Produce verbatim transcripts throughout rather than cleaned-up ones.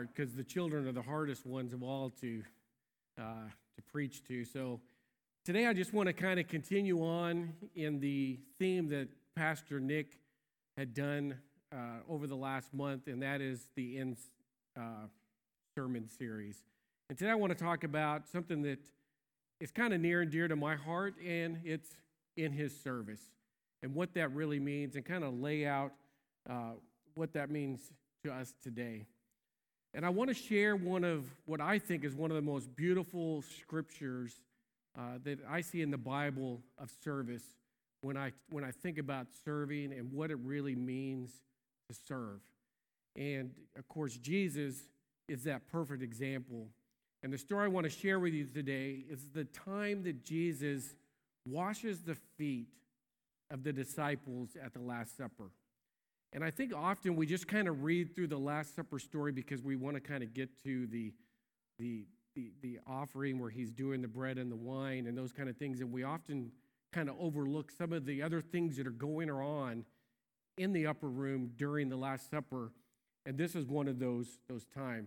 heart because the children are the hardest ones of all to uh, to preach to. So today I just want to kind of continue on in the theme that Pastor Nick had done uh, over the last month, and that is the end uh, sermon series. And today I want to talk about something that is kind of near and dear to my heart, and it's in his service and what that really means, and kind of lay out uh, what that means to us today. And I want to share one of what I think is one of the most beautiful scriptures uh, that I see in the Bible of service when I when I think about serving and what it really means to serve. And of course, Jesus is that perfect example. And the story I want to share with you today is the time that Jesus washes the feet of the disciples at the Last Supper. And I think often we just kind of read through the Last Supper story because we want to kind of get to the, the, the, the offering where he's doing the bread and the wine and those kind of things. And we often kind of overlook some of the other things that are going on in the upper room during the Last Supper. And this is one of those, those times.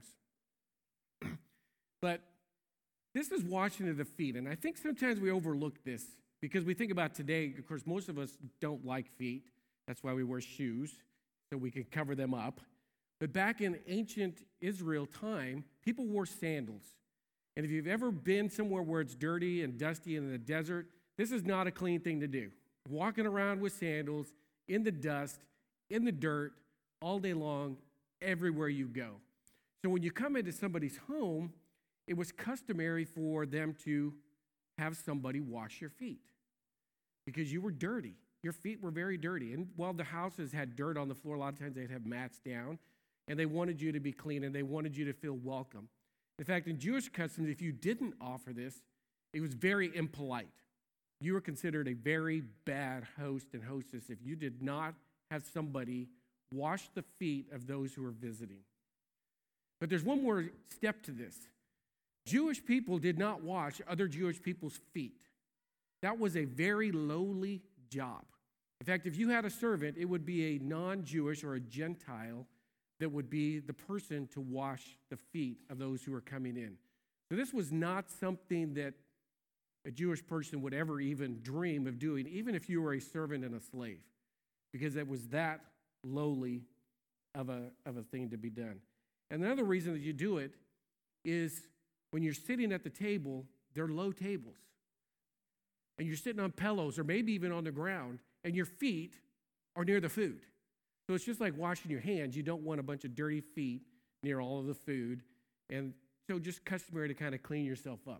But this is washing of the feet. And I think sometimes we overlook this because we think about today, of course, most of us don't like feet. That's why we wear shoes, so we can cover them up. But back in ancient Israel time, people wore sandals. And if you've ever been somewhere where it's dirty and dusty in the desert, this is not a clean thing to do. Walking around with sandals in the dust, in the dirt, all day long, everywhere you go. So when you come into somebody's home, it was customary for them to have somebody wash your feet because you were dirty. Your feet were very dirty. And while the houses had dirt on the floor, a lot of times they'd have mats down, and they wanted you to be clean, and they wanted you to feel welcome. In fact, in Jewish customs, if you didn't offer this, it was very impolite. You were considered a very bad host and hostess if you did not have somebody wash the feet of those who were visiting. But there's one more step to this. Jewish people did not wash other Jewish people's feet. That was a very lowly job. In fact, if you had a servant, it would be a non-Jewish or a Gentile that would be the person to wash the feet of those who were coming in. So this was not something that a Jewish person would ever even dream of doing, even if you were a servant and a slave, because it was that lowly of a, of a thing to be done. And another reason that you do it is when you're sitting at the table, they're low tables. And you're sitting on pillows or maybe even on the ground, and your feet are near the food. So it's just like washing your hands. You don't want a bunch of dirty feet near all of the food. And so just customary to kind of clean yourself up.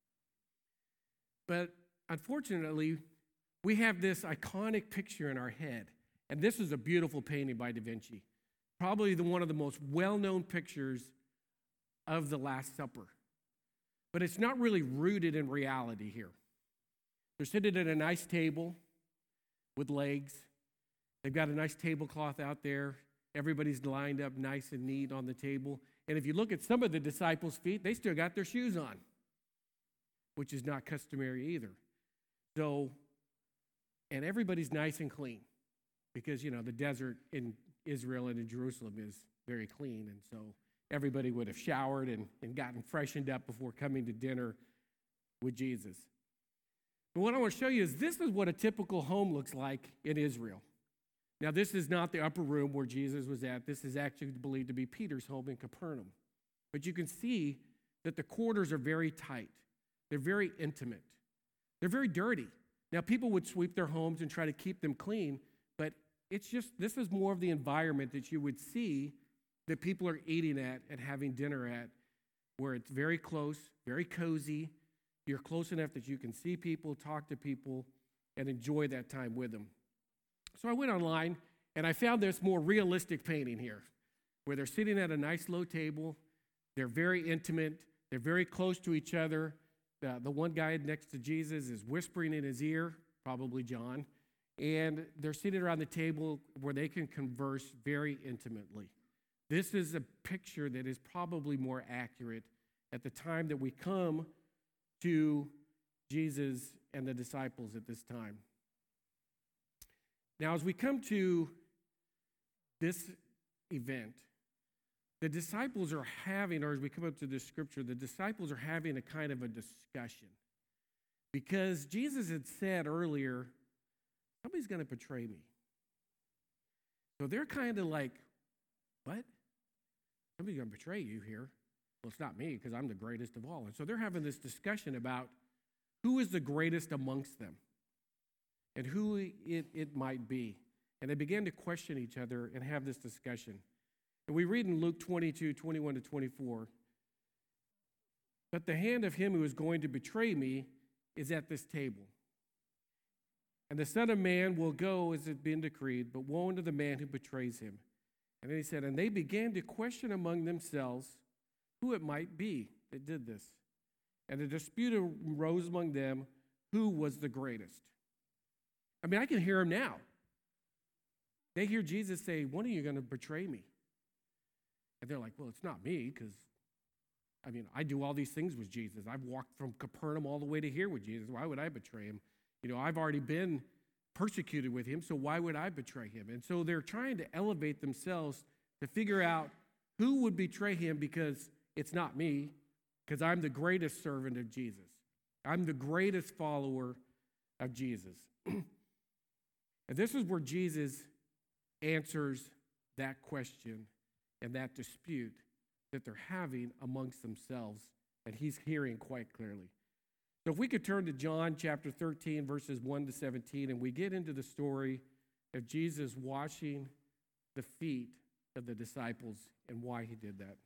But unfortunately, we have this iconic picture in our head. And this is a beautiful painting by Da Vinci. Probably the one of the most well-known pictures of the Last Supper. But it's not really rooted in reality here. They're sitting at a nice table with legs. They've got a nice tablecloth out there. Everybody's lined up nice and neat on the table. And if you look at some of the disciples' feet, they still got their shoes on, which is not customary either. So, and everybody's nice and clean because, you know, the desert in Israel and in Jerusalem is very clean. And so everybody would have showered and, and gotten freshened up before coming to dinner with Jesus. But what I want to show you is this is what a typical home looks like in Israel. Now, this is not the upper room where Jesus was at. This is actually believed to be Peter's home in Capernaum. But you can see that the quarters are very tight. They're very intimate. They're very dirty. Now, people would sweep their homes and try to keep them clean, but it's just, this is more of the environment that you would see that people are eating at and having dinner at, where it's very close, very cozy. You're close enough that you can see people, talk to people, and enjoy that time with them. So I went online, and I found this more realistic painting here, where they're sitting at a nice low table. They're very intimate. They're very close to each other. The, the one guy next to Jesus is whispering in his ear, probably John, and they're sitting around the table where they can converse very intimately. This is a picture that is probably more accurate at the time that we come to Jesus and the disciples at this time. Now, as we come to this event, the disciples are having, or as we come up to this scripture, the disciples are having a kind of a discussion. Because Jesus had said earlier, somebody's going to betray me. So they're kind of like, what? Somebody's going to betray you here. Well, it's not me because I'm the greatest of all. And so they're having this discussion about who is the greatest amongst them and who it, it might be. And they began to question each other and have this discussion. And we read in Luke twenty-two, twenty-one to twenty-four, but the hand of him who is going to betray me is at this table. And the Son of Man will go as it has been decreed, but woe unto the man who betrays him. And then he said, and they began to question among themselves who it might be that did this. And a dispute arose among them who was the greatest. I mean, I can hear them now. They hear Jesus say, one of you are going to betray me. And they're like, well, it's not me because, I mean, I do all these things with Jesus. I've walked from Capernaum all the way to here with Jesus. Why would I betray him? You know, I've already been persecuted with him, so why would I betray him? And so they're trying to elevate themselves to figure out who would betray him because it's not me, because I'm the greatest servant of Jesus. I'm the greatest follower of Jesus. And this is where Jesus answers that question and that dispute that they're having amongst themselves, and he's hearing quite clearly. So if we could turn to John chapter thirteen, verses one to seventeen, and we get into the story of Jesus washing the feet of the disciples and why he did that.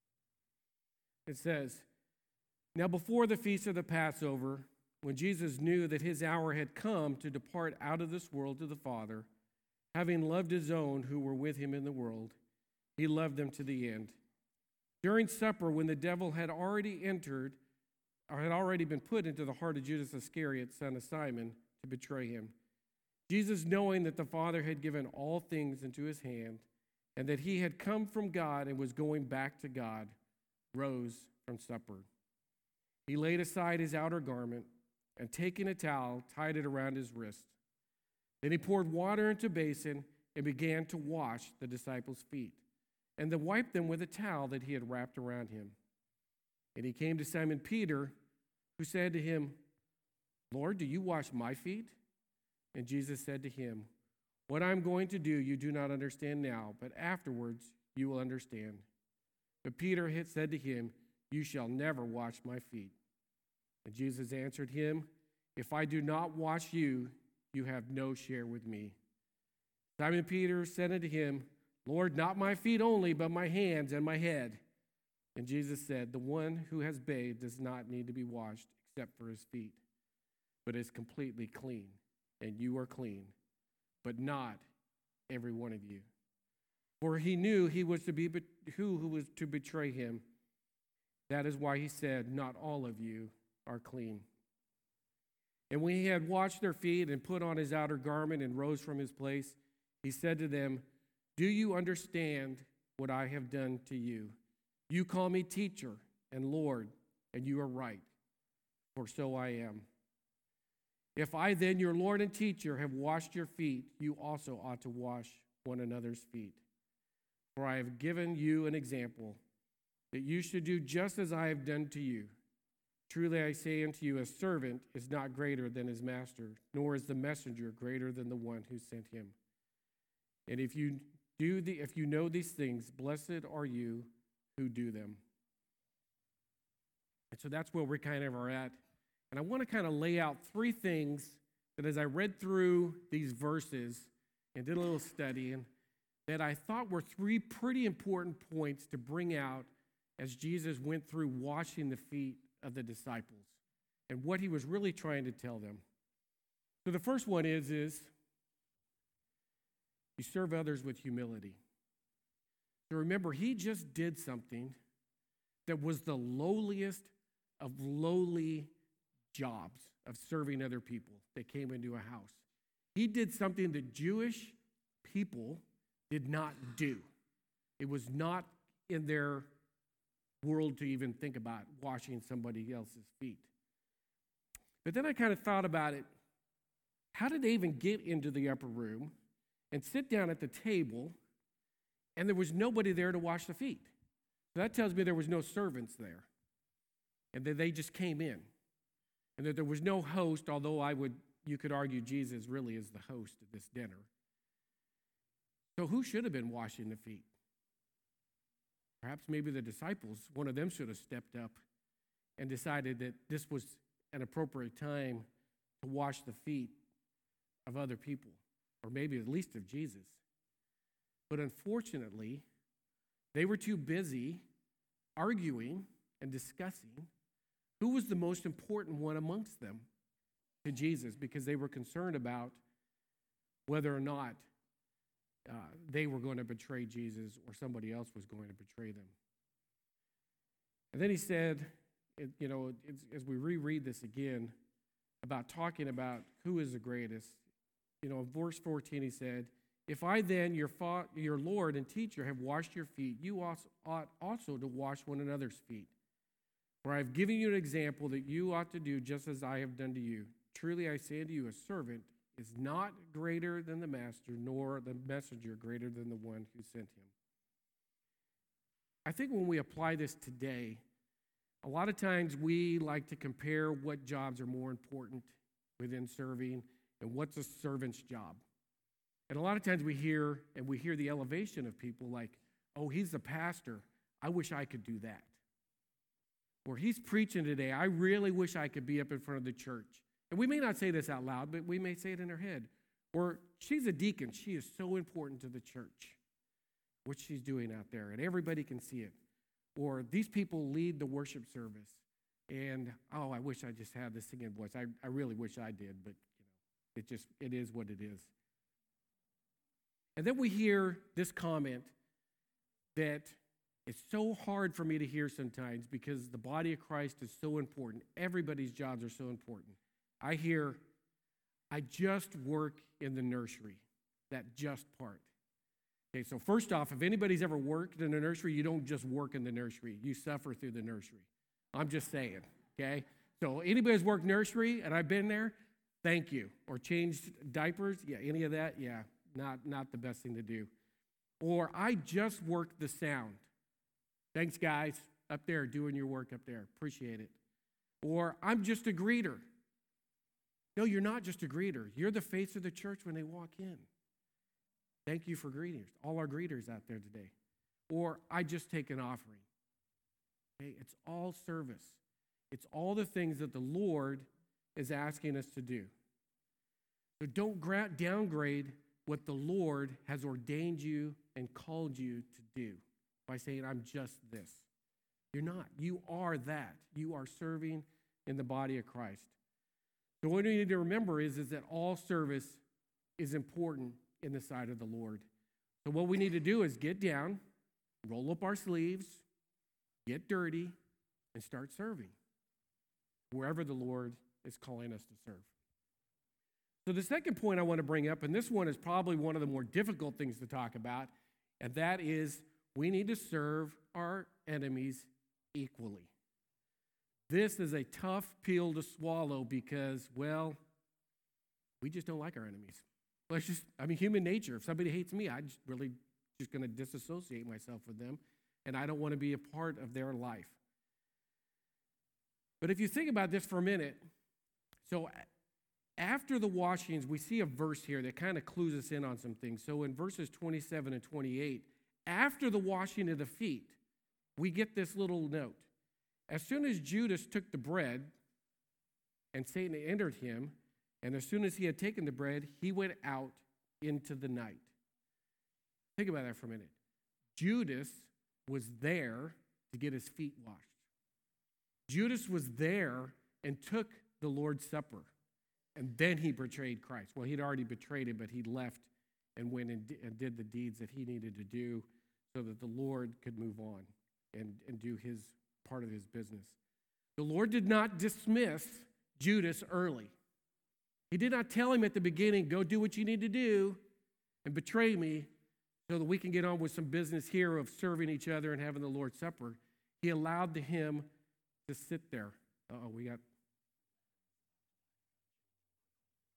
It says, now before the feast of the Passover, when Jesus knew that his hour had come to depart out of this world to the Father, having loved his own who were with him in the world, he loved them to the end. During supper, when the devil had already entered, or had already been put into the heart of Judas Iscariot, son of Simon, to betray him, Jesus, knowing that the Father had given all things into his hand, and that he had come from God and was going back to God, rose from supper. He laid aside his outer garment, and taking a towel, tied it around his wrist. Then he poured water into a basin and began to wash the disciples' feet, and to wipe them with a towel that he had wrapped around him. And he came to Simon Peter, who said to him, Lord, do you wash my feet? And Jesus said to him, what I'm going to do you do not understand now, but afterwards you will understand. But Peter had said to him, you shall never wash my feet. And Jesus answered him, if I do not wash you, you have no share with me. Simon Peter said unto him, Lord, not my feet only, but my hands and my head. And Jesus said, the one who has bathed does not need to be washed except for his feet, but is completely clean. And you are clean, but not every one of you. For he knew he was to be who, who was to betray him. That is why he said, not all of you are clean. And when he had washed their feet and put on his outer garment and rose from his place, he said to them, do you understand what I have done to you? You call me teacher and Lord, and you are right, for so I am. If I then, your Lord and teacher, have washed your feet, you also ought to wash one another's feet. For I have given you an example, that you should do just as I have done to you. Truly I say unto you, a servant is not greater than his master, nor is the messenger greater than the one who sent him. And if you do the, if you know these things, blessed are you who do them. And so that's where we kind of are at. And I want to kind of lay out three things that as I read through these verses and did a little studying, that I thought were three pretty important points to bring out as Jesus went through washing the feet of the disciples and what he was really trying to tell them. So the first one is, is you serve others with humility. So remember, he just did something that was the lowliest of lowly jobs of serving other people that came into a house. He did something the Jewish people did not do. It was not in their world to even think about washing somebody else's feet. But then I kind of thought about it. How did they even get into the upper room and sit down at the table, and there was nobody there to wash the feet? So that tells me there was no servants there, and that they just came in, and that there was no host, although I would, you could argue Jesus really is the host of this dinner. So who should have been washing the feet? Perhaps maybe the disciples, one of them should have stepped up and decided that this was an appropriate time to wash the feet of other people, or maybe at least of Jesus. But unfortunately, they were too busy arguing and discussing who was the most important one amongst them to Jesus, because they were concerned about whether or not uh, they were going to betray Jesus or somebody else was going to betray them. And then he said, it, you know, it's, as we reread this again, about talking about who is the greatest, you know, in verse fourteen he said, "If I then, your, fa- your Lord and teacher, have washed your feet, you also ought also to wash one another's feet. For I have given you an example that you ought to do just as I have done to you. Truly I say unto you, a servant is not greater than the master, nor the messenger greater than the one who sent him." I think when we apply this today, a lot of times we like to compare what jobs are more important within serving and what's a servant's job. And a lot of times we hear, and we hear the elevation of people like, "Oh, he's the pastor. I wish I could do that." Or, "He's preaching today. I really wish I could be up in front of the church." And we may not say this out loud, but we may say it in our head. Or, "She's a deacon. She is so important to the church, what she's doing out there, and everybody can see it." Or, "These people lead the worship service, and, oh, I wish I just had the singing voice. I, I really wish I did, but you know, it just, it is what it is." And then we hear this comment that it's so hard for me to hear sometimes because the body of Christ is so important. Everybody's jobs are so important. I hear, "I just work in the nursery," that "just" part. Okay, so first off, if anybody's ever worked in a nursery, you don't just work in the nursery. You suffer through the nursery. I'm just saying, okay? So anybody's worked nursery, and I've been there, thank you. Or changed diapers, yeah, any of that, yeah, not, not the best thing to do. Or, "I just worked the sound." Thanks, guys, up there doing your work up there. Appreciate it. Or, "I'm just a greeter." No, you're not just a greeter. You're the face of the church when they walk in. Thank you for greeters, all our greeters out there today. Or, "I just take an offering." Okay, it's all service. It's all the things that the Lord is asking us to do. So don't gra- downgrade what the Lord has ordained you and called you to do by saying, "I'm just this." You're not. You are that. You are serving in the body of Christ. So what we need to remember is, is that all service is important in the sight of the Lord. So what we need to do is get down, roll up our sleeves, get dirty, and start serving wherever the Lord is calling us to serve. So the second point I want to bring up, and this one is probably one of the more difficult things to talk about, and that is we need to serve our enemies equally. This is a tough pill to swallow because, well, we just don't like our enemies. Well, it's just, I mean, human nature. If somebody hates me, I'm just really just going to disassociate myself with them, and I don't want to be a part of their life. But if you think about this for a minute, so after the washings, we see a verse here that kind of clues us in on some things. So in verses twenty-seven and twenty-eight, after the washing of the feet, we get this little note. "As soon as Judas took the bread, and Satan entered him, and as soon as he had taken the bread, he went out into the night." Think about that for a minute. Judas was there to get his feet washed. Judas was there and took the Lord's Supper, and then he betrayed Christ. Well, he'd already betrayed him, but he left and went and did the deeds that he needed to do so that the Lord could move on and, and do his part of his business. The Lord did not dismiss Judas early. He did not tell him at the beginning, "Go do what you need to do and betray me so that we can get on with some business here of serving each other and having the Lord's Supper." He allowed him to sit there. Uh-oh, we got